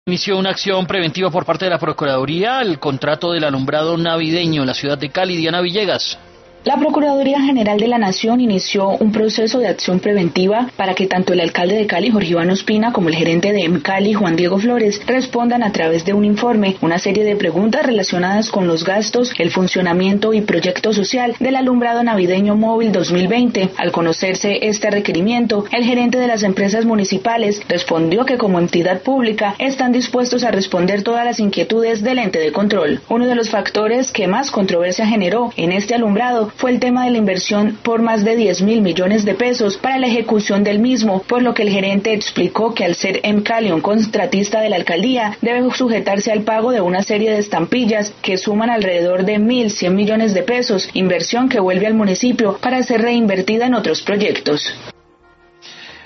Inició una acción preventiva por parte de la Procuraduría al contrato del alumbrado navideño en la ciudad de Cali. Diana Villegas. La Procuraduría General de la Nación inició un proceso de acción preventiva para que tanto el alcalde de Cali, Jorge Iván Ospina, como el gerente de Cali, Juan Diego Flores, respondan a través de un informe una serie de preguntas relacionadas con los gastos, el funcionamiento y proyecto social del alumbrado navideño móvil 2020. Al conocerse este requerimiento, el gerente de las empresas municipales respondió que como entidad pública están dispuestos a responder todas las inquietudes del ente de control. Uno de los factores que más controversia generó en este alumbrado fue el tema de la inversión por más de 10.000 millones de pesos para la ejecución del mismo, por lo que el gerente explicó que al ser Cali un contratista de la alcaldía, debe sujetarse al pago de una serie de estampillas que suman alrededor de 1.100 millones de pesos, inversión que vuelve al municipio para ser reinvertida en otros proyectos.